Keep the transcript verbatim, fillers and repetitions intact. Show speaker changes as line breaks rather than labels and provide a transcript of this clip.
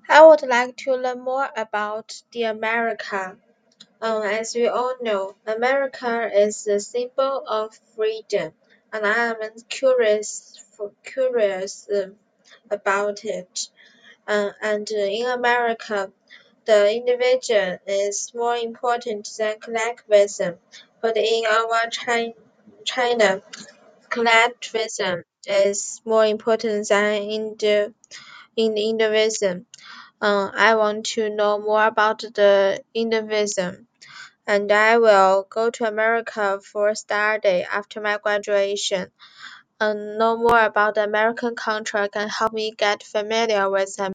I would like to learn more about the America. Um, as we all know, America is the symbol of freedom, and I am curious for curious uh, about it. Uh, and uh, in America, the individual is more important than collectivism, but in our China, China collectivism is more important than in the in the individualism. Uh, I want to know more about the individualism, and I will go to America for study after my graduation. And know more about the American culture can help me get familiar with them.